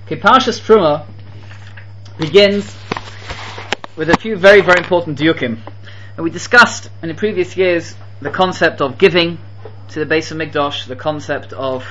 Okay, Parshas Truma begins with a few very, very important diukim. And we discussed in the previous years the concept of giving to the base of Mikdash, the concept of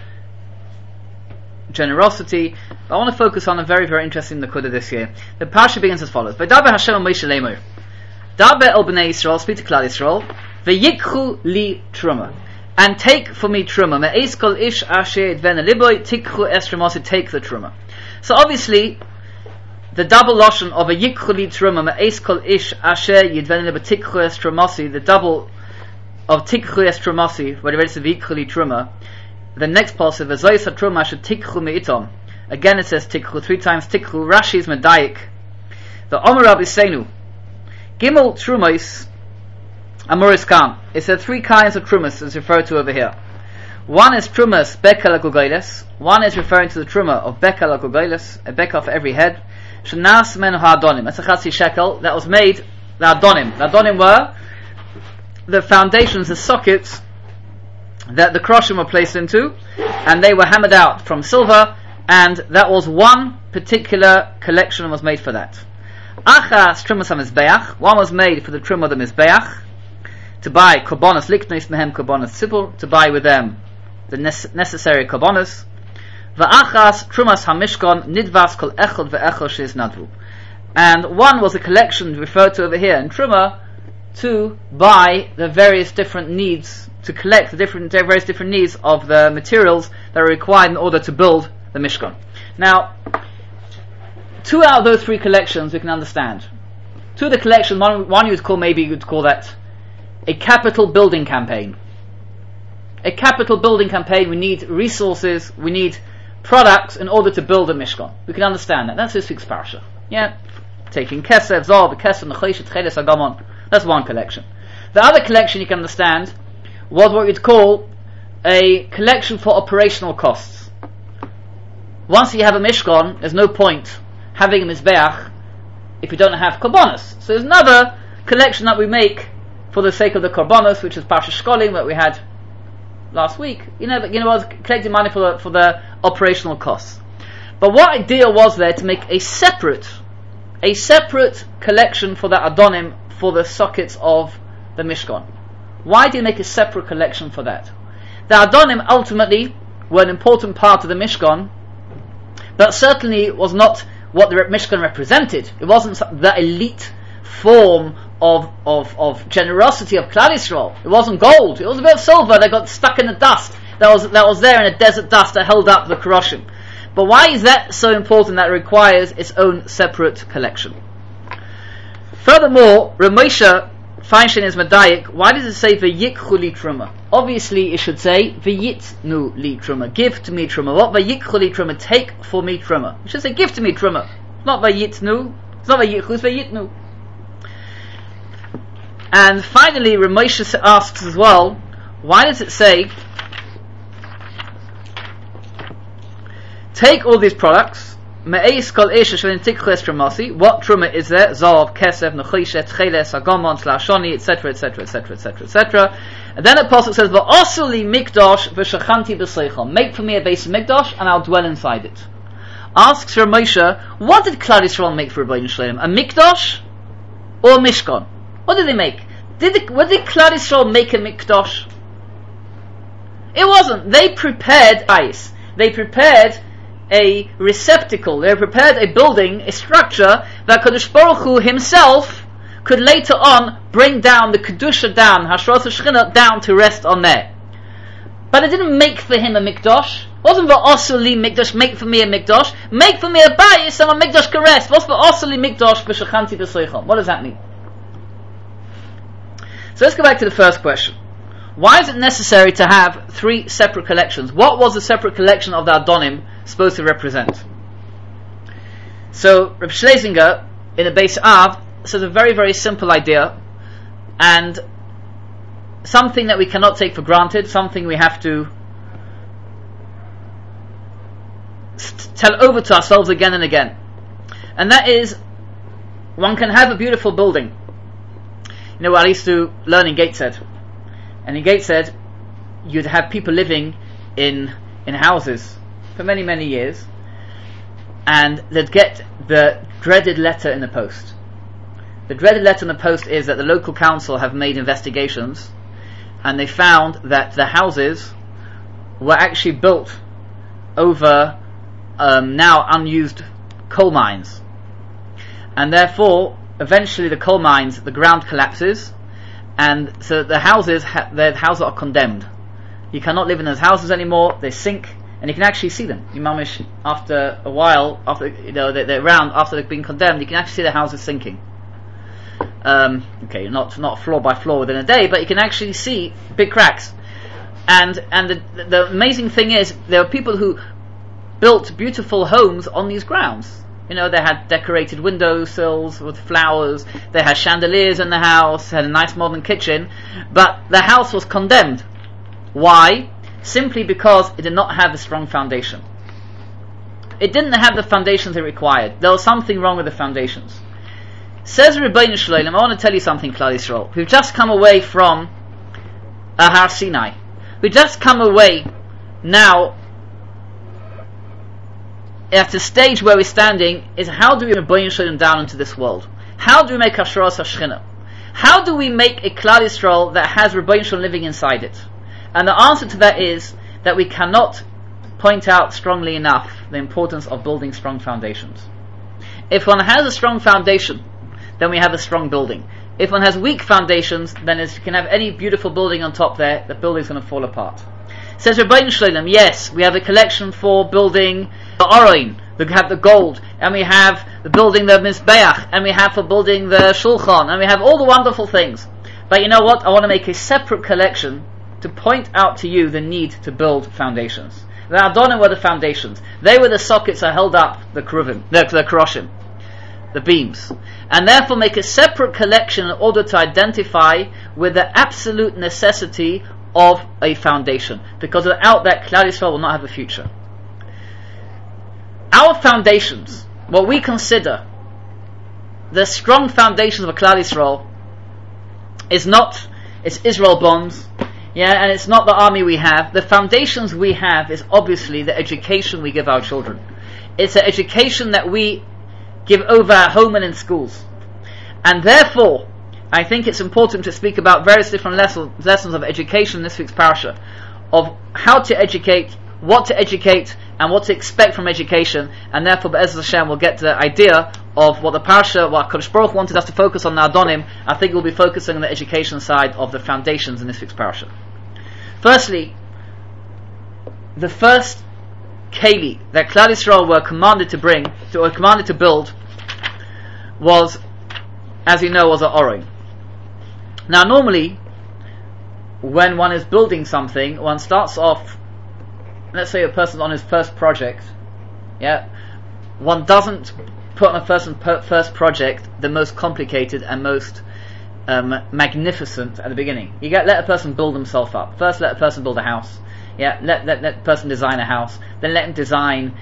generosity. But I want to focus on a very, very interesting nakuda this year. The Parsha begins as follows: V'daber Hashem al Moshe Lemor, Daber el bnei Yisrael, speak to Klal Yisrael, v'yikchu li truma, and take for me truma. Me'eis kol ish asher yidven liboy tikchu es trumasi, take the truma. So obviously, the double lashon of a yikchu li truma, me'eis kol ish asher yidven liboy tikchu es trumasi, the double of tikchu es trumasi, whatever it's a yikchu li truma. The next passage, v'zoyis ha-truma should tikchu me'itom. Again it says tikchu, 3 times tikchu. Rashi is medayik. The Omer Rabbi Seinu, Gimel trumais amuris kam. It said 3 kinds of trumas is referred to over here. One is trumas bekel agogeles. One is referring to the truma of bekel agogeles, a bekel for every head. Shenas men ha'adonim. That's a chatzi shekel that was made. The adonim. The adonim were the foundations, the sockets that the kroshim were placed into, and they were hammered out from silver, and that was one particular collection was made for that. Achas trumas ha-mizbeach, one was made for the truma of the mizbeach, to buy korbanos liknos mehem korbanos tzibur, to buy with them the necessary korbanos. Va'achas trumas ha-mishkan nidvas kol echod ve'echod sheis nadvu, and one was a collection referred to over here in truma to buy the various different needs, to collect the various different needs of the materials that are required in order to build the Mishkan. Now, 2 out of those 3 collections we can understand. 2 of the collections, one you would call that a capital building campaign. A capital building campaign, we need resources, we need products in order to build a Mishkan. We can understand that. That's this week's parsha. Yeah? Taking Kesef, Zor, Kesef, Necheshet, Cheles, Agamon. That's one collection. The other collection you can understand was what you'd call a collection for operational costs. Once you have a Mishkan, there's no point having a Mizbeach if you don't have Korbanos. So there's another collection that we make for the sake of the Korbanos, which is Parsha Shkolim that we had last week. Was collecting money for the operational costs. But what idea was there to make a separate collection for the Adonim, for the sockets of the Mishkan? Why do you make a separate collection for that? The Adonim ultimately were an important part of the Mishkan, but certainly was not what the Mishkan represented. It wasn't the elite form of generosity of Klal Yisrael. It wasn't gold. It was a bit of silver that got stuck in the dust. That was there in a desert dust that held up the Keroshim. But why is that so important that it requires its own separate collection? Furthermore, Ramosha Feinstein is medayik. Why does it say v'yikchu li truma? Obviously it should say v'yitnu li truma. Give to me truma. What v'yikchu li truma? Take for me truma. It should say give to me truma. It's not v'yitnu. It's not v'yikchu. It's v'yitnu. And finally, Ramosha asks as well, why does it say take all these products? Me'eis kol ish shvelin tikchu es trumasi. What truma is there? Zav, kesef, necheshet, cheles, agamon, slashoni, etc., etc., etc., etc., etc. And then the pasuk says, "Va'asu li mikdash v'shachanti b'seichel." Make for me a base of mikdash, and I'll dwell inside it. Asks Ramosha, what did Klal Yisrael make for Rebbeinu Shalom? A mikdash or a mishkan? What did they make? What did Klal Yisrael make a mikdash? It wasn't. They prepared ice. They prepared a receptacle. They prepared a building, a structure that Kadosh Baruch Hu himself could later on bring down the Kedusha down, Hashras Shechina down to rest on there. But it didn't make for him a mikdash. It wasn't for Osuli mikdash, make for me a mikdash. Make for me a bayis and a mikdash can rest. What's for Osuli mikdash b'shachanti b'seichel? What does that mean? So let's go back to the first question. Why is it necessary to have 3 separate collections? What was the separate collection of the Adonim supposed to represent? So Reb Schlesinger in the Beis Av says a very, very simple idea, and something that we cannot take for granted, something we have to tell over to ourselves again and again. And that is, one can have a beautiful building. I used to learn in Gateshead. And in Gateshead, you'd have people living in houses for many, many years. and they'd get the dreaded letter in the post. The dreaded letter in the post is that the local council have made investigations, and they found that the houses were actually built over now unused coal mines, and therefore eventually the coal mines, the ground collapses, and so the houses are condemned. You cannot live in those houses anymore. They sink, and you can actually see them. Imamish, after a while, after they're around, after they've been condemned, you can actually see the houses sinking. Okay, not floor by floor within a day, but you can actually see big cracks. And the amazing thing is, there are people who built beautiful homes on these grounds. They had decorated windowsills with flowers, they had chandeliers in the house, had a nice modern kitchen, but the house was condemned. Why? Simply because it did not have a strong foundation. It didn't have the foundations it required. There was something wrong with the foundations. Says Rebbeinu Shloim, I want to tell you something, Klal Yisrael. We've just come away from Har Sinai. We've just come away now at the stage where we're standing is, how do we bring Rebbeinu Shloim down into this world? How do we make Hashras HaShechina? How do we make a Klal Yisrael that has Rebbeinu Shloim living inside it? And the answer to that is that we cannot point out strongly enough the importance of building strong foundations. If one has a strong foundation, then we have a strong building. If one has weak foundations, then you can have any beautiful building on top there, the building is going to fall apart. Says Rebbeinu Shloim, yes, we have a collection for building the Aron, we have the gold, and we have the building the Mizbeach, and we have for building the Shulchan, and we have all the wonderful things. But you know what? I want to make a separate collection to point out to you the need to build foundations. The Adonim were the foundations. They were the sockets that held up the Keruvim, the Keroshim, the beams. And therefore make a separate collection in order to identify with the absolute necessity of a foundation. Because without that, Klal Yisrael will not have a future. Our foundations, what we consider the strong foundations of a Klal Yisrael, it's Israel bonds, and it's not the army we have. The foundations we have is obviously the education we give our children. It's the education that we give over at home and in schools. And therefore, I think it's important to speak about various different lessons of education in this week's parasha, of how to educate, what to educate, and what to expect from education. And therefore, Be'ez Hashem, we'll get the idea of what the parasha, what Kadosh Baruch Hu wanted us to focus on the Adonim. I think we'll be focusing on the education side of the foundations in this week's parasha. Firstly, the first keli that Klal Yisrael were commanded to build was, as you know, was an Aron. Now normally, when one is building something, one starts off, let's say a person's on his first project, one doesn't put on a first project the most complicated and most magnificent at the beginning. You let a person build himself up. First let a person build a house. Let a person design a house. Then let him design,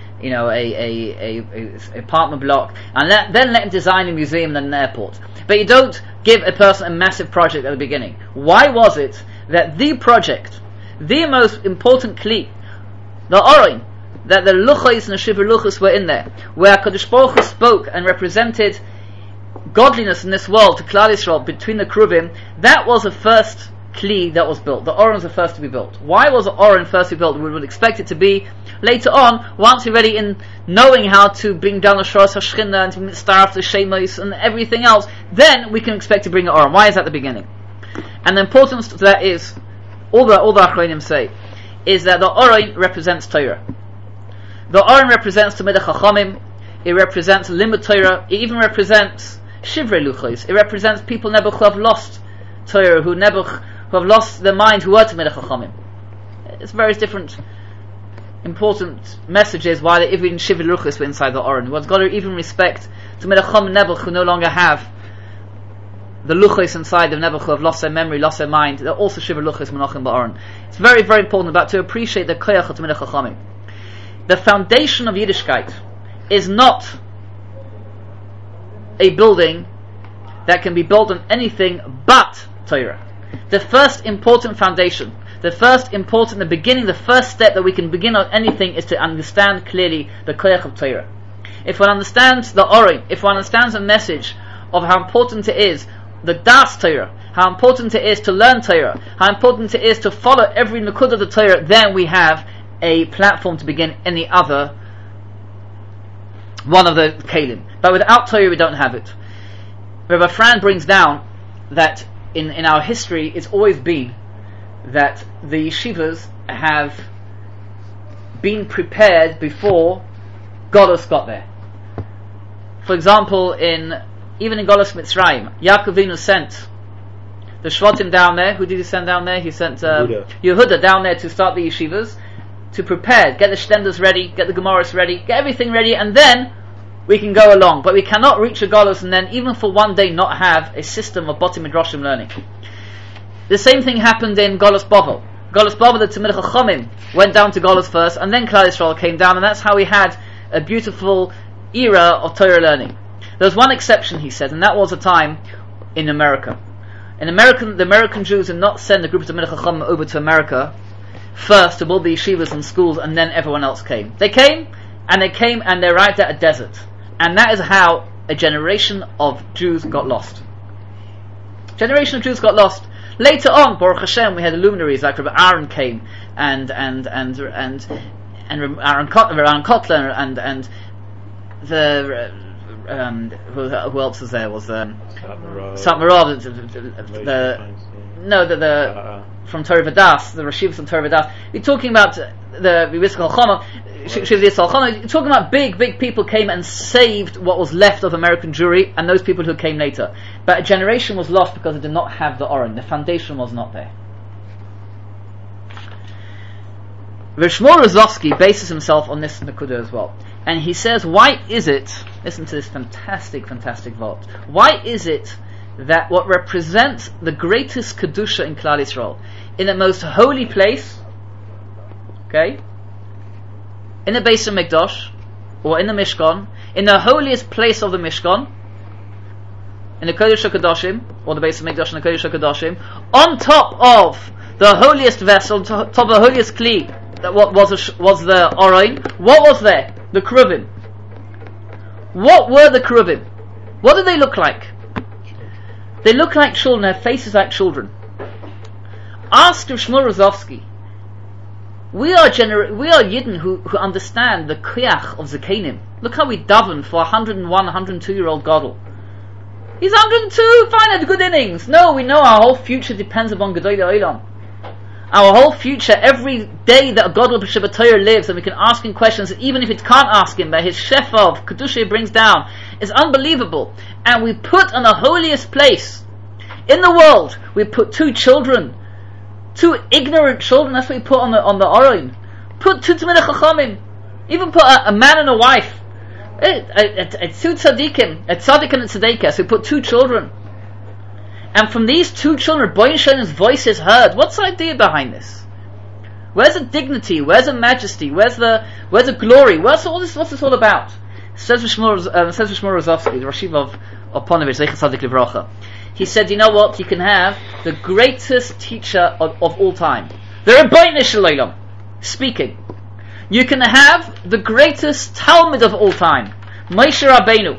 a apartment block, and then let him design a museum and an airport. But you don't give a person a massive project at the beginning. Why was it that the project, the most important kli, the Aron, that the luchos and the shiva luchos were in there, where Kadosh Baruch Hu spoke and represented godliness in this world to Klal Yisrael between the Keruvim, that was the first kli that was built. The Aron was the first to be built. Why was the Aron first to be built? We would expect it to be later on, once we're ready in knowing how to bring down the Shras HaShechina and to start the Shemos and everything else, then we can expect to bring the Aron. Why is that the beginning? And the importance to that is, all the Achronim say, is that the Aron represents Torah. The Aron represents Talmidei Chachamim, it represents Limud Torah, it even represents Shivrei Luchos, it represents people Nebuch who have lost Torah, who have lost their mind, who are Talmidei Chachamim. It's various different important messages why they even Shivrei Luchos were inside the Aron. One's got to even respect Talmidei Chachamim Nebuch who no longer have the Luchos inside of Nebuch who have lost their memory, lost their mind. They're also Shivrei Luchos Menachim Ba'aron. It's very, very important about to appreciate the Koyach of Talmidei Chachamim. The foundation of Yiddishkeit is not a building that can be built on anything but Torah. The first important foundation, the beginning, the first step that we can begin on anything is to understand clearly the koyach of Torah. if one understands the Orim, if one understands the message of how important it is, the Das Torah, how important it is to learn Torah, how important it is to follow every Nukud of the Torah, then we have a platform to begin any other one of the Kalim. But without Torah we don't have it. Rabbi Fran brings down that in our history it's always been that the yeshivas have been prepared before Golus got there. For example, even in Golus Mitzrayim, Yaakov Avinu sent the Shvatim down there. Who did he send down there? He sent Yehuda down there to start the yeshivas, to prepare, get the shtendas ready, get the Gemaras ready, get everything ready, and then we can go along. But we cannot reach a Golus and then even for one day not have a system of Bati Midrashim learning. The same thing happened in Golus Bavel. Golus Bavel, the Talmidei Chachamim went down to Golus first, and then Klal Yisrael came down, and that's how we had a beautiful era of Torah learning. There was one exception, he said, and that was a time in America. The American Jews did not send a group of Talmidei Chachamim over to America first to build the yeshivas and schools, and then everyone else came. They came, and they arrived at a desert. And that is how a generation of Jews got lost. Later on, Baruch Hashem, we had luminaries like Rabbi Aaron came, and Aaron Kotler, and the who else was there? Was Satmarov, from Torah Vadas, the Rashivas from Torah Vadas. You're talking about the Yisrael Chama. You're talking about big people came and saved what was left of American Jewry, and those people who came later. But a generation was lost because it did not have the Oren. The foundation was not there. Shmuel Rozovsky bases himself on this Nakuda as well. And he says, why is it, listen to this fantastic vault, why is it that what represents the greatest Kedusha in Klal Yisrael, in the most holy place, okay, in the Beis HaMikdash, or in the Mishkan, in the holiest place of the Mishkan, in the Kodesh HaKadoshim, or the Beis HaMikdash and the Kodesh HaKadoshim, on top of the holiest vessel, on top of the holiest Kli, that was the Orain, what was there? The Keruvim. What were the Keruvim? What did they look like? They look like children, their faces like children. Ask Shmuel Rozovsky. We are Yidden who understand the Kiyach of Zakenim. Look how we daven for 101, 102-year-old Gadol. He's 102, fine, had good innings. No, we know our whole future depends upon Gedolei Olam. Our whole future, every day that a Gadol B'Shabbat Torah lives, and we can ask him questions, even if it can't ask him, but his Shefa of Kedusha brings down, is unbelievable. And we put on the holiest place in the world, we put two children, two ignorant children, that's what we put on the Orin. Put two Talmidei Chachamim, even put a man and a wife, two tzaddikim, a tzaddik and a tzaddikah, so we put two children. And from these two children, Boyin Shalom's voice is heard. What's the idea behind this? Where's the dignity? Where's the majesty? Where's the glory? What's this all about? Says Shmuel Rozovsky, the Rashiv of Ponevezh, Zecher Tzadik Livrocha. He said, you know what? You can have the greatest teacher of all time, the Rebbeinu Shalom, speaking. You can have the greatest Talmud of all time, Moshe Rabbeinu.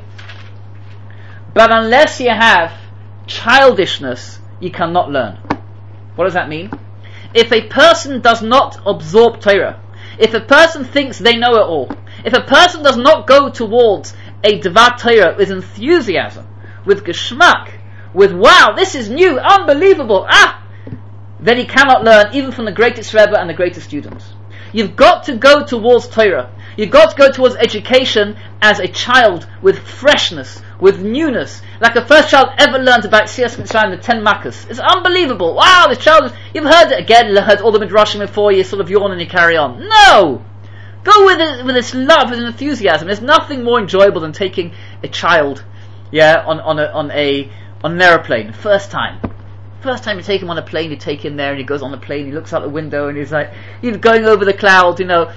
But unless you have childishness, you cannot learn. What does that mean? If a person does not absorb Torah, if a person thinks they know it all, if a person does not go towards a Devar Torah with enthusiasm, with geschmack, with wow, this is new, unbelievable, then he cannot learn even from the greatest Rebbe and the greatest students. You've got to go towards Torah. You've got to go towards education as a child with freshness, with newness. Like the first child ever learned about Siyas Mitzrayim, the 10 Makkos. It's unbelievable. Wow, this child, you've heard it again, heard all the Midrashim before, you sort of yawn and you carry on. No! Go with this love, with enthusiasm. There's nothing more enjoyable than taking a child, on an aeroplane, first time you take him on a plane, you take him there and he goes on the plane, he looks out the window and he's going over the clouds, and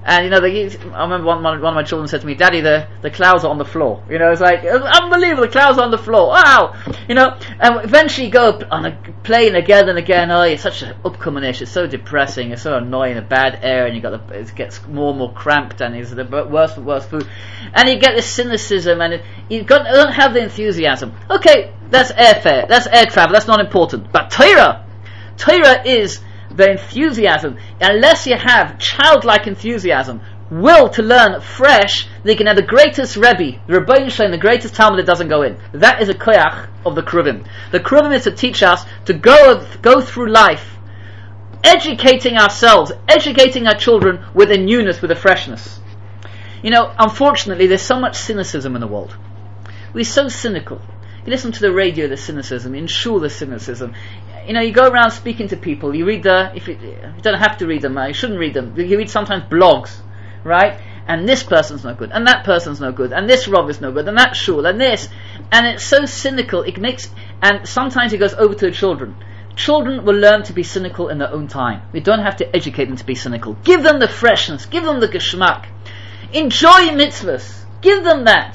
And I remember one of my children said to me, "Daddy, the clouds are on the floor." It's like unbelievable. The clouds are on the floor. Wow. And eventually you go on a plane again and again. Oh, it's such an upcoming-ish. It's so depressing. It's so annoying. The bad air, and it gets more and more cramped, and it's the worse and worse food. And you get this cynicism, and you don't have the enthusiasm. Okay, that's airfare. That's air travel. That's not important. But Torah is the enthusiasm. Unless you have childlike enthusiasm, will to learn fresh, they can have the greatest Rebbe, the Rebbeinu Shalom, the greatest Talmud that doesn't go in. That is a koyach of the Kruvim. The Kruvim is to teach us to go through life, educating ourselves, educating our children with a newness, with a freshness. Unfortunately, there's so much cynicism in the world. We're so cynical. You listen to the radio, the cynicism. In shul, the cynicism. You go around speaking to people. You read you don't have to read them. You shouldn't read them. You read sometimes blogs, right? And this person's no good, and that person's no good, and this Rav is no good, and that shul, and this, and it's so cynical. And sometimes it goes over to the children. Children will learn to be cynical in their own time. We don't have to educate them to be cynical. Give them the freshness. Give them the geschmack. Enjoy mitzvahs. Give them that.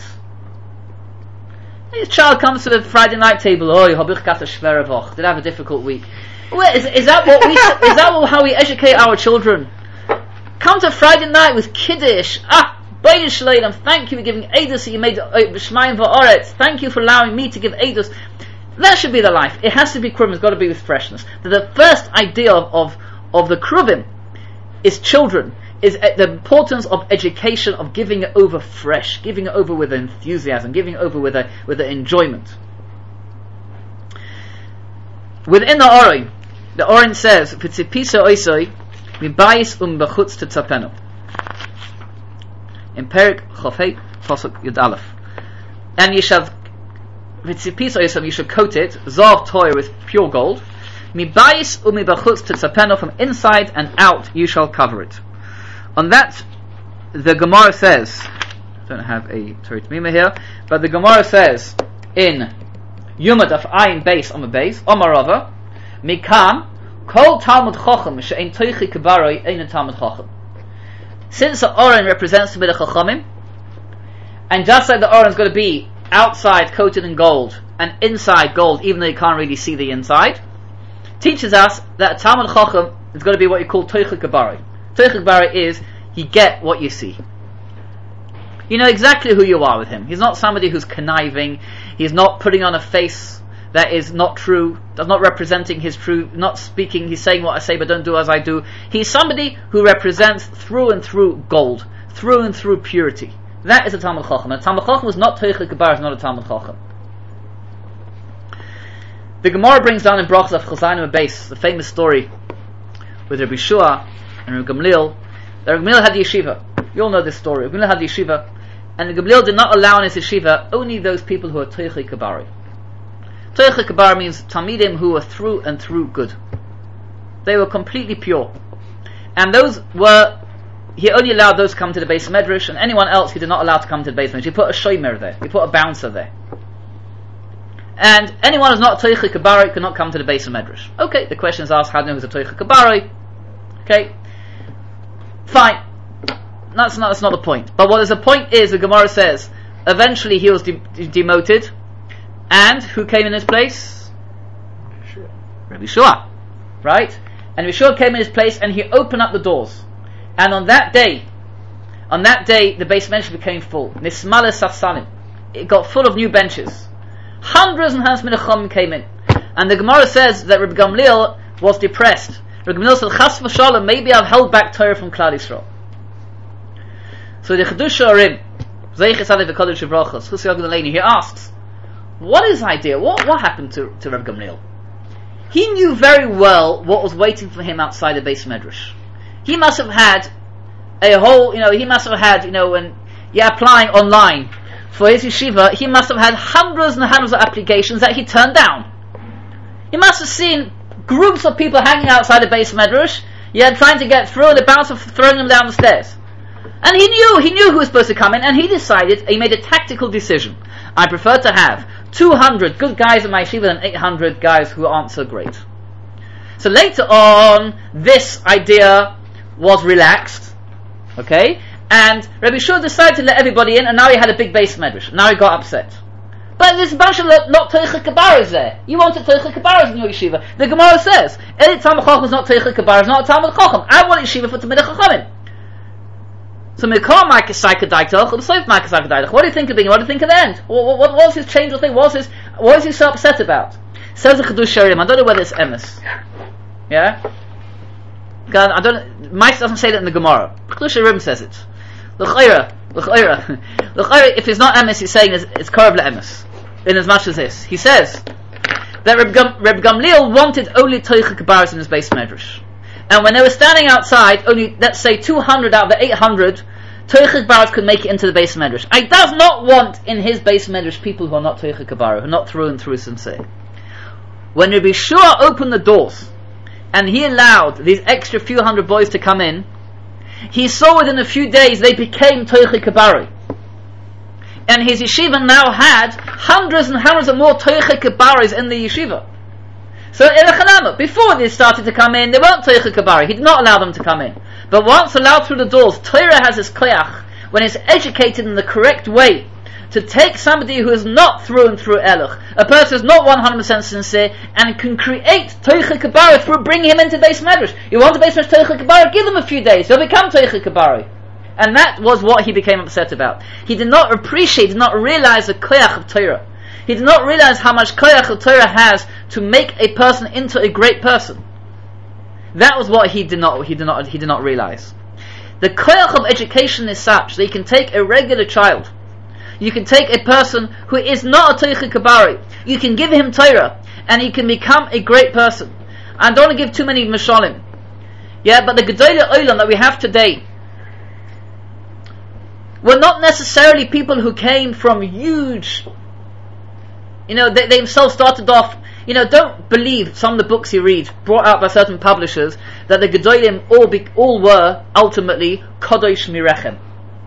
This child comes to the Friday night table. Oh, you did I have a difficult week? Is that how we educate our children? Come to Friday night with Kiddush. Bein Shleim, thank you for giving Eidos. You made Shemaim va'aretz. Thank you for allowing me to give Eidos. That should be the life. It has to be Kruvim. It's got to be with freshness. The first idea of the Kruvim is children. Is the importance of education, of giving it over fresh, giving it over with enthusiasm, giving it over with a enjoyment. Within the Oren says, "V'tzipisa oisoi mibayis b'chutz tetzapenu." In Perik Chofei Pasuk Yud Aleph, and you shall v'tzipisa oisoi, you should coat it zav toy with pure gold. Mibayis b'chutz tetzapenu, from inside and out you shall cover it. On that, the Gemara says, I don't have a Torah T'mima here, but the Gemara says in Yumad of Ayin base on the base, Omarava, Mikam, Kol Talmud Chochem, She'en Toichi Kibaroi, Ein Talmud Chochem. Since the Oren represents the Chachamim, and just like the Oren is going to be outside coated in gold, and inside gold, even though you can't really see the inside, teaches us that Talmud Chochem is going to be what you call Toichi Kibaroi. Toichik Bara is, you get what you see. You know exactly who you are with him. He's not somebody who's conniving. He's not putting on a face that is not true, that's not representing his true, not speaking, he's saying what I say but don't do as I do. He's somebody who represents through and through gold, through and through purity. That is a Talmud Chacham. And Talmud Chacham was not Toichik Bara, is not a Talmud Chacham. The Gemara brings down in Brachos of Chazayim Beis the famous story with Rabbi Shua and Rabbi Gamliel. Rabbi Gamliel had the yeshiva. You all know this story. Rabbi Gamliel had the yeshiva, and the Gamliel did not allow in his yeshiva only those people who are Toichei Kabari. Toichei Kabari means Talmidim who were through and through good. They were completely pure, and he only allowed those to come to the Beis Medrash, and anyone else he did not allow to come to the Beis Medrash. He put a shomer there. He put a bouncer there. And anyone who's not Toichei Kabari could not come to the Beis Medrash. Okay, the question is asked, how do you know who's a Toichei Kabari? Okay, fine. That's not the point. But what is the point is, the Gemara says, eventually he was demoted, and who came in his place? Rabbi Shua. Right? And Rabbi Shua came in his place, and he opened up the doors. And on that day, the Beis Medrash became full. Nismale Safsalim. It got full of new benches. Hundreds and hundreds of Menachim came in. And the Gemara says that Rabbi Gamliel was depressed. Rabbi Gamliel said, Chas v'shalom, maybe I've held back Torah from Klal Yisrael. So the Chedush Arim, Zeiches Alev v'Kodesh Brachos, Chusi Yagud Aleini, he asks, what is the idea? What happened to Rabbi Gamliel? He knew very well what was waiting for him outside the Beis Medrash. He must have had when you're applying online for his yeshiva, he must have had hundreds and hundreds of applications that he turned down. He must have seen groups of people hanging outside the Beis Medrash, trying to get through, and the bouncer throwing them down the stairs. And he knew who was supposed to come in, and he made a tactical decision. I prefer to have 200 good guys in my yeshiva than 800 guys who aren't so great. So later on, this idea was relaxed, Okay? And Rabbi Shua decided to let everybody in, and now he had a big base medrash. Now he got upset. But there's a bunch of not Teicha Kabaras there. You wanted Teicha Kabaras in your yeshiva. The Gemara says, any Talmud Chacham is not Teicha Kabaras, not a Talmud Chacham. I want yeshiva for Talmidei Chachamim. So Mikar Marcus Saikadaitach, or the Sof Marcus Saikadaitach. What do you think of being? What do you think of the end? What was his change of thing? What is he so upset about? Says the Chedush Sharim. I don't know whether it's emes. Yeah? God, I don't. Mike doesn't say that in the Gemara. Chedush Sharim says it. L'chayra, if it's not emes, he's saying it's Korab le'emes. In as much as this, he says that Reb Gamliel wanted only Teicha Kabaras in his base medrash. And when they were standing outside, only, let's say, 200 out of the 800 Teicha Kabaras could make it into the base medrash. I does not want in his base medrash people who are not Teicha Kabara, who are not through and through sincere. When Rabbi Shua opened the doors, and he allowed these extra few hundred boys to come in, he saw within a few days they became Teicha Kabari. And his yeshiva now had hundreds and hundreds of more Teicha Kabaris in the yeshiva. So before they started to come in, they weren't Teicha Kabari. He did not allow them to come in. But once allowed through the doors, Torah has this koyach, when it's educated in the correct way, to take somebody who is not through and through Eloch, a person who is not 100% sincere, and can create Teicha Kabari through bringing him into base medrash. You want a base medrash Teicha Kabari? Give him a few days. He'll become Teicha Kabari. And that was what he became upset about. He did not appreciate, did not realize the koyach of Torah. He did not realize how much koyach of Torah has to make a person into a great person. That was what he did not realize. The koyach of education is such that you can take a regular child, you can take a person who is not a Teicha Kabari, you can give him Torah, and he can become a great person. I don't want to give too many mishalim. Yeah, but the Gedolei Olam that we have today were not necessarily people who came from huge, they themselves started off, don't believe some of the books you read, brought out by certain publishers, that the Gedolim all were, ultimately, Kodosh Mirechem.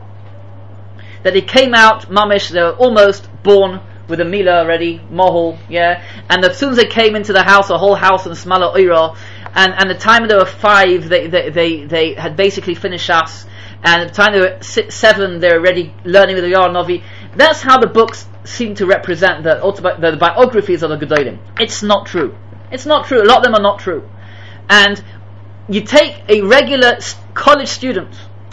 That they came out, mamish, they were almost born with a milah already, mohol, yeah, and as soon as they came into the house, a whole house in Smala Oira, and the time they were 5, they had basically finished Shas, and at the time they were 7, they were already learning with the Yar Novi. That's how the books seem to represent the biographies of the Gedolim. It's not true. It's not true. A lot of them are not true. And you take a regular college student,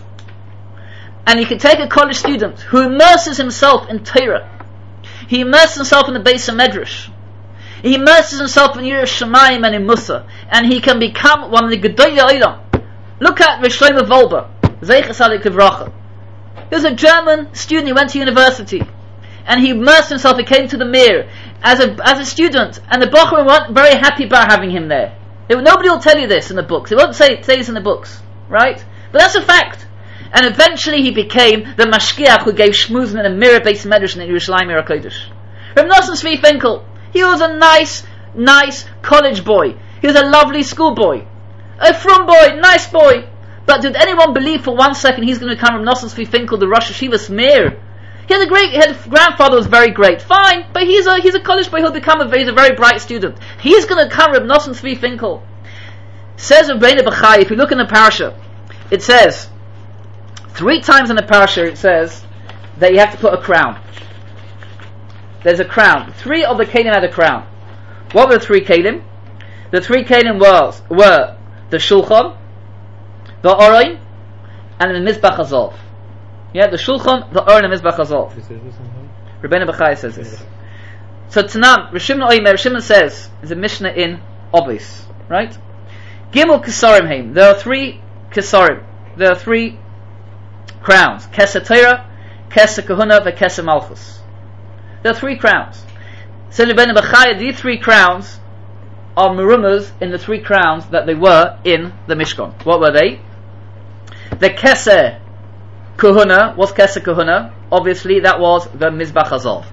and you can take a college student who immerses himself in Torah. He immerses himself in the Beis HaMedrash. He immerses himself in Yiras Shamayim and in Musa, and he can become one of the Gedolei Olam. Look at Rosh Shlomo Wolbe, Zeichas Alik Livracha. He was a German student. He went to university, and he immersed himself. He came to the Mir as a student, and the Bochurim weren't very happy about having him there. Nobody will tell you this in the books. They won't say this in the books, right? But that's a fact. And eventually he became the mashkiach who gave shmuzin in a Mirror Beis Medrash in Yerushalayim Yer HaKodesh. Reb Nosson Tzvi Finkel, he was a nice college boy. He was a lovely schoolboy, a frum boy, nice boy. But did anyone believe for 1 second he's going to become Reb Nosson Tzvi Finkel, the Rosh Yeshiva Mir? His grandfather was very great, fine, but he's a college boy. He's a very bright student. He's going to become Reb Nosson Tzvi Finkel. Says Rabbeinu Bachai, if you look in the parasha, it says 3 times in the parasha it says that you have to put a crown. There's a crown. 3 of the Kelim had a crown. What were the 3 Kelim? The 3 Kelim were the Shulchan, the Orain, and the Mizbach Hazov. Yeah, the Shulchan, the Orain, and the Mizbach Hazov. Rabbeinu Bachai says this. So Tanam, Rishimon says, is a Mishnah in Obis, right? Gimel Kesarim Heim. There are 3 Kesarim. There are 3 crowns. Keser Torah, Keser Kahuna, and Keser Malchus. There are 3 crowns. So Rabbeinu Bachai, these 3 crowns are merumas in the 3 crowns that they were in the Mishkan. What were they? The Keser Kahuna was Keser Kahuna. Obviously, that was the Mizbach Hazov.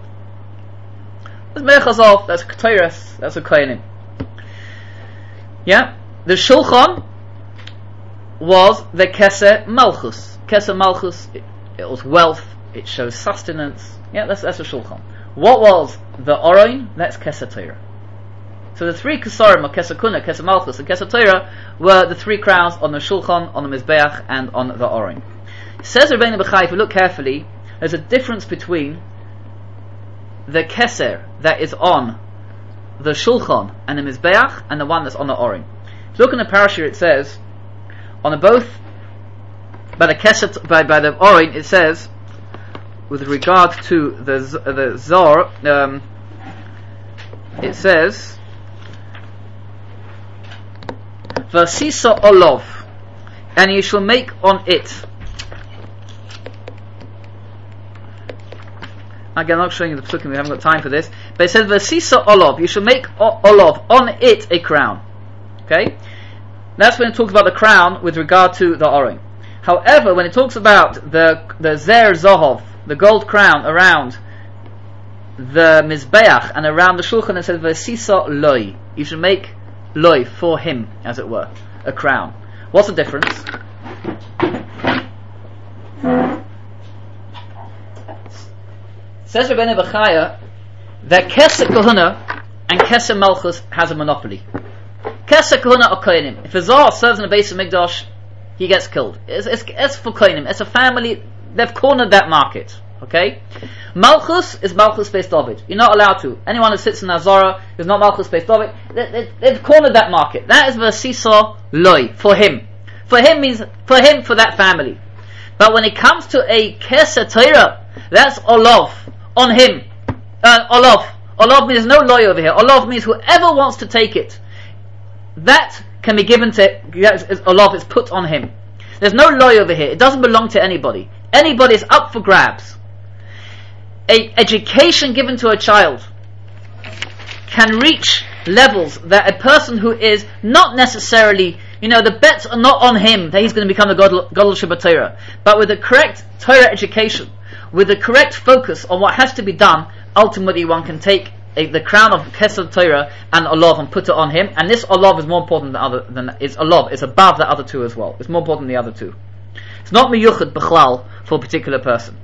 The Mizbach Hazov, that's Ketores, that's a Kohanim. Yeah? The Shulchan was the Keser Malchus. Keser Malchus, it was wealth, it shows sustenance. Yeah, that's a Shulchan. What was the Orain? That's Keser Torah. So the 3 Kesarim, or Keser Kuna, Keser Malchus, and Keser Torah were the 3 crowns on the Shulchan, on the Mizbeach, and on the Orain. Says Rabbeinu Bechai, if you look carefully, there's a difference between the keser that is on the shulchan and the mizbeach and the one that's on the orin. If you look in the parasha, it says on the both by the keser by the orin, it says with regard to the zor, it says Vasisa olov, and you shall make on it. Again, I'm not showing you the psukim, we haven't got time for this. But it says, Vasisa olov, you shall make olov, on it a crown. Okay? That's when it talks about the crown with regard to the oring. However, when it talks about the zer zohov, the gold crown around the mizbeach and around the shulchan, it says, Vasisa loi, you should make loi, for him, as it were, a crown. What's the difference? Says Rabbeinu Bechaya that Keser Kahuna and Keser Malchus has a monopoly. Keser Kahuna or Kohanim. If a Zor serves in the base of Mikdash, he gets killed. It's for Kohanim. It's a family. They've cornered that market. Okay? Malchus is Malchus based David. You're not allowed to. Anyone who sits in Azara who's not Malchus based David, they've cornered that market. That is Vasisa Loi, for him. For him means for him, for that family. But when it comes to a Keser Torah, that's Olov, on him. Olov means no Loi over here. Olov means whoever wants to take it, that can be given to, Olov is put on him. There's no Loi over here. It doesn't belong to anybody. Anybody is up for grabs. A education given to a child can reach levels that a person who is not necessarily, the bets are not on him that he's going to become the Gadol Shabbat, but with the correct Torah education, with the correct focus on what has to be done, ultimately one can take the crown of Keser Torah and Olov and put it on him. And this Olov is more important it's above the other two as well. It's more important than the other two. It's not miyuchad b'chlal for a particular person.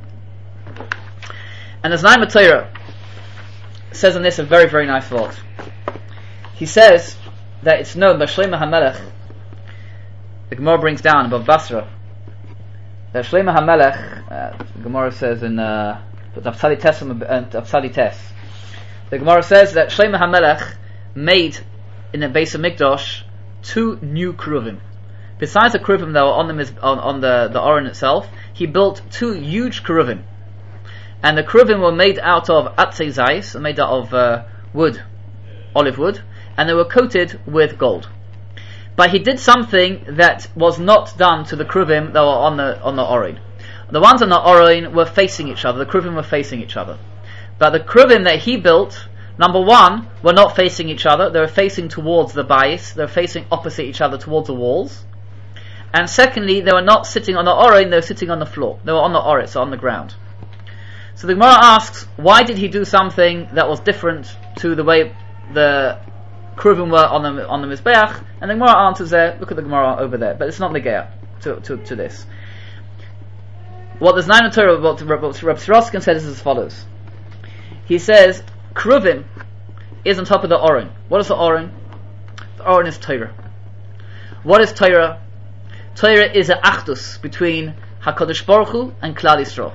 And as Naim Torah says in this a very, very nice thought. He says that it's known by Shlomo HaMelech, the Gemara brings down above Basra, that Shlomo HaMelech, the Gemara says in Tzadi Tes, the Gemara says that Shlomo HaMelech made in the base of Mikdash 2 new keruvim. Besides the keruvim that were on the Oren itself, he built 2 huge keruvim. And the keruvim were made out of atzei zayis, made out of wood, olive wood, and they were coated with gold. But he did something that was not done to the keruvim that were on the Oren. The ones on the Oren were facing each other, the keruvim were facing each other. But the keruvim that he built, number one, were not facing each other, they were facing towards the bayis, they were facing opposite each other towards the walls. And secondly, they were not sitting on the Oren, they were sitting on the floor. They were on the Oretz, so on the ground. So the Gemara asks, why did he do something that was different to the way the keruvim were on the Mizbeach? And the Gemara answers there, look at the Gemara over there, but it's not negaya to this. What the Znaim Torah about Reb Siroskin says is as follows. He says, keruvim is on top of the Oren. What is the Oren? The Oren is Torah. What is Torah? Torah is an achdus between HaKadosh Baruch Hu and Klal Yisrael.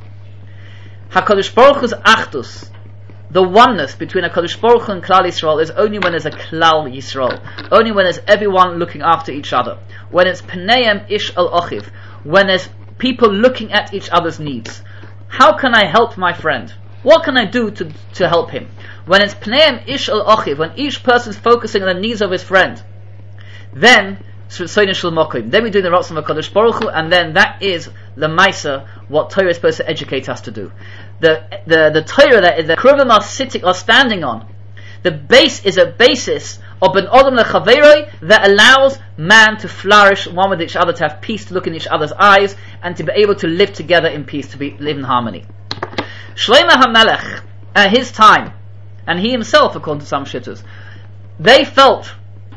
HaKadosh Baruch Hu's achdus, the oneness between HaKadosh Baruch Hu and Klal Yisrael, is only when there's a Klal Yisrael, only when there's everyone looking after each other, when it's Pneim Ish Al Achiv, when there's people looking at each other's needs. How can I help my friend? What can I do to help him? When it's Pneim Ish Al Achiv, when each person's focusing on the needs of his friend, then we're doing the Ratzon of HaKadosh Baruch Hu, and then that is the Maisa, what Torah is supposed to educate us to do. The Torah that the keruvim are standing on, the base is a basis of Ben Adam Lechaveroi that allows man to flourish one with each other, to have peace, to look in each other's eyes, and to be able to live together in peace, to live in harmony. Shlomo HaMelech, at his time, and he himself, according to some shittahs, they felt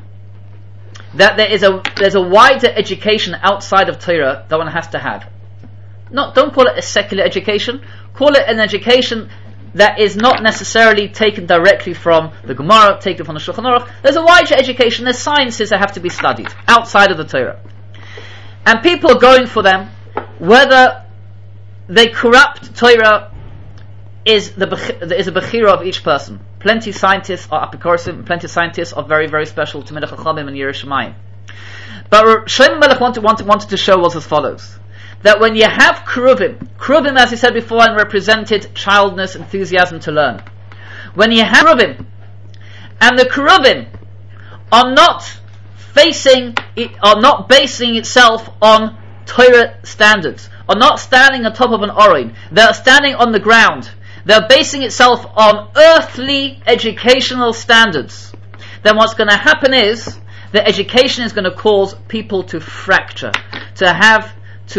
that there's a wider education outside of Torah that one has to have. Don't call it a secular education. Call it an education that is not necessarily taken directly from the Gemara, taken from the Shulchan Aruch. There's a wider education. There's sciences that have to be studied outside of the Torah, and people are going for them. whether they corrupt Torah is a bechira of each person. Plenty of scientists are apikoresim, plenty of scientists are very, very special to Melech Chachamim and Yerushalayim. But Shlomo Melech wanted to show was as follows: that when you have Kruvim, as he said before, represented childness, enthusiasm to learn. When you have Kruvim, and the Kruvim are not basing itself on Torah standards, are not standing on top of an Orin, they are standing on the ground, they're basing itself on earthly educational standards, then what's going to happen is that education is going to cause people to fracture, to have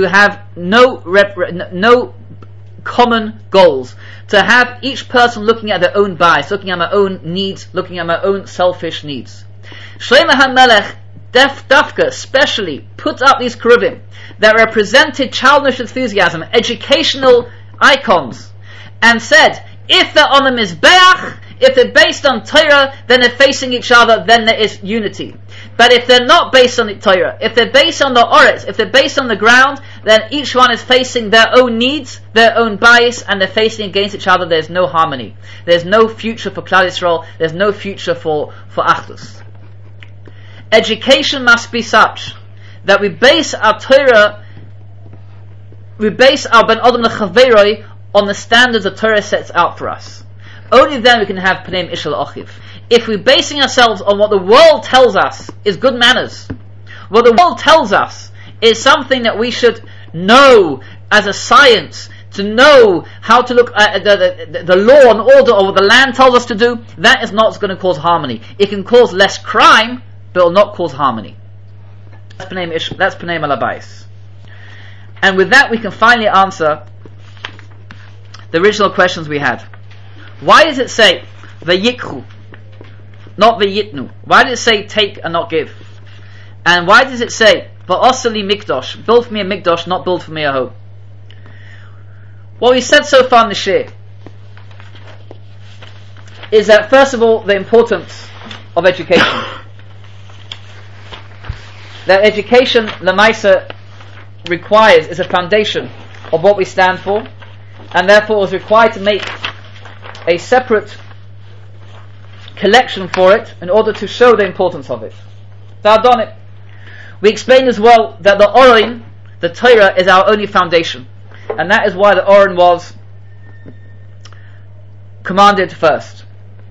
no common goals, to have each person looking at their own bias, looking at my own needs, looking at my own selfish needs. Shlomo HaMelech Dafka especially put up these Kruvim that represented childish enthusiasm, educational icons, and said, if they're on the Mizbeach, if they're based on Torah, then they're facing each other, then there is unity. But if they're not based on the Torah, if they're based on the Oretz, if they're based on the ground, then each one is facing their own needs, their own bias, and they're facing against each other. There's no harmony. There's no future for Klal Yisrael. There's no future for Achdus. Education must be such that we base our Torah, we base our Ben Adam Lechaveroi on the standards that Torah sets out for us. Only then we can have Pneim Ishal Achiv. If we're basing ourselves on what the world tells us is good manners, what the world tells us is something that we should know as a science, to know how to look at the law and order of what the land tells us to do, that is not going to cause harmony. It can cause less crime, but it will not cause harmony. That's Pneim Alabayis. And with that we can finally answer the original questions we had. Why does it say Vayikhu, not Vayitnu? Why does it say take and not give? And why does it say Va'osali Mikdosh, build for me a Mikdosh, not build for me a home? What we said so far in the Shir is that first of all the importance of education. That education, Lamaisa, requires, is a foundation of what we stand for, and therefore was required to make a separate collection for it in order to show the importance of it. Da'adonit. We explained as well that the Orin, the Torah, is our only foundation, and that is why the Orin was commanded first.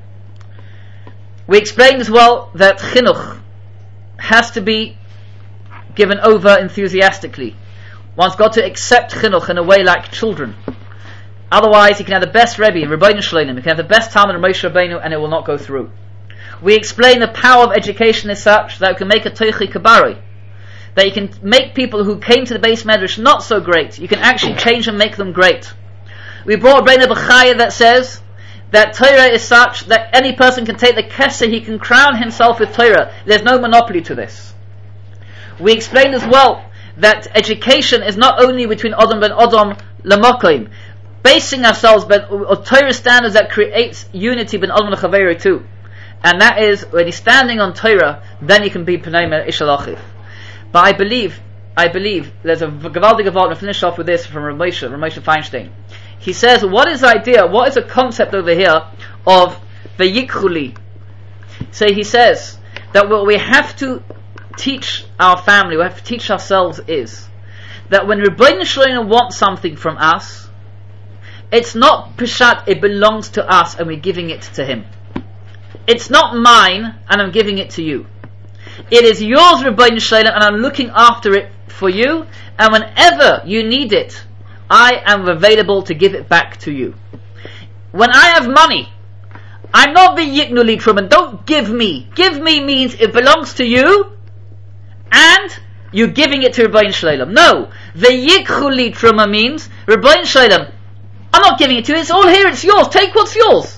We explained as well that Chinuch has to be given over enthusiastically. One's got to accept Chinuch in a way like children. Otherwise, you can have the best Rebbe, Rebbeinu Shleilim, you can have the best Talmud, Moshe Rabbeinu, and it will not go through. We explain the power of education is such that you can make a Toichi Kabari, that you can make people who came to the base medrash not so great, you can actually change and make them great. We brought Rebbeinu B'chaya that says that Torah is such that any person can take the Kesser, he can crown himself with Torah. There's no monopoly to this. We explained as well that education is not only between Adam ben Adam Lamokim, basing ourselves on Torah standards that creates unity ben Adam L'Chaveri too. And that is, when you're standing on Torah, then you can be Pneim Ishal Achiv. But I believe there's a Gavaldi Gavalt, and finish off with this from Ramosha Feinstein. He says, what is the idea, what is the concept over here of Vayikhu? So he says that what we have to teach our family, we have to teach ourselves is that when Rebbeinu Shlomo wants something from us, it's not Peshat, it belongs to us and we're giving it to him. It's not mine and I'm giving it to you. It is yours, Rebbeinu Shlomo, and I'm looking after it for you, and whenever you need it, I am available to give it back to you. When I have money, I'm not V'yiknu li Truman, don't give me. Give me means it belongs to you, and you're giving it to Rebbeinu Shlomo. No, V'yikhu li Truma means Rebbeinu Shlomo, I'm not giving it to you, it's all here, it's yours, take what's yours.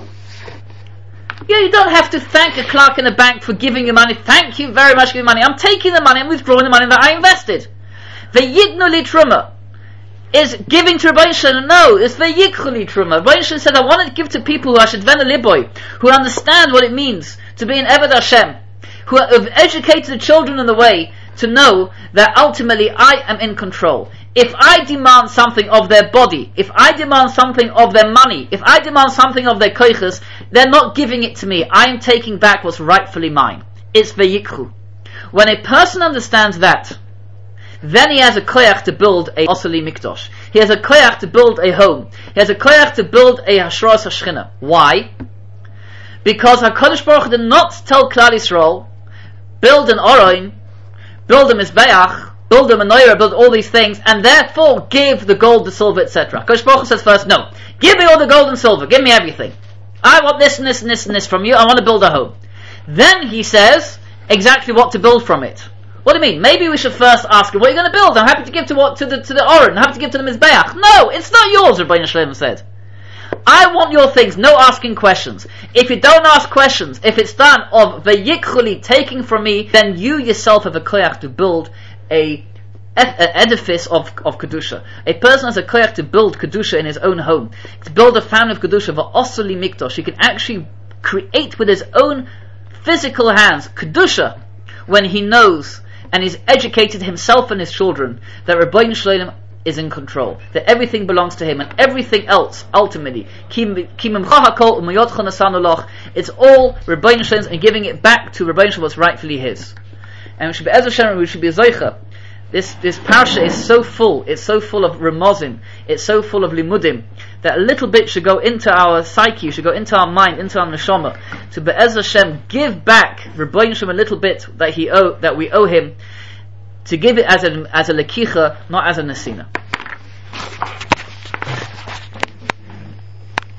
Yeah, you don't have to thank a clerk in a bank for giving you money. Thank you very much for your money. I'm taking the money, I'm withdrawing the money that I invested. V'yiknu li Truma is giving to Rebbeinu Shlomo. No, it's V'yikhu li Truma. Rebbeinu Shlomo said, I want to give to people who are Shadvena Liboy, who understand what it means to be an Eved Hashem, who have educated the children in the way to know that ultimately I am in control. If I demand something of their body, if I demand something of their money, if I demand something of their koiches, they're not giving it to me. I am taking back what's rightfully mine. It's vayikhu. When a person understands that, then he has a koyach to build a osali mikdosh. He has a koyach to build a home. He has a koyach to build a hashras hashchina. Why? Because HaKadosh Baruch Hu did not tell Klal Yisrael, build an Oroin, build a Mizbeach, build a Menorah, build all these things, and therefore give the gold, the silver, etc. HaKadosh Baruch Hu says first, no, give me all the gold and silver, give me everything. I want this and this and this and this from you, I want to build a home. Then he says exactly what to build from it. What do you mean? Maybe we should first ask him, what are you going to build? I'm happy to give to the Oren, I'm happy to give to the Mizbeach. No, it's not yours, Rabbeinu Shlomo said. I want your things, no asking questions. If you don't ask questions, if it's done of vayikchuli, taking from me, then you yourself have a koyach to build an edifice of kedusha. A person has a koyach to build kedusha in his own home, to build a family of kedusha, va'osoli mikdosh. He can actually create with his own physical hands kedusha when he knows and he's educated himself and his children that Rabbeinu Shlomo is in control, that everything belongs to him, and everything else ultimately it's all Rabbeinu Shlomo's, and giving it back to Rabbeinu Shlomo what's rightfully his. And we should be zoicha. This parasha is so full, it's so full of remozim, it's so full of limudim, that a little bit should go into our psyche, should go into our mind, into our neshama, to Be'ez Hashem give back Rabbeinu Shlomo a little bit that we owe him, to give it as a lekicha, not as a nesina.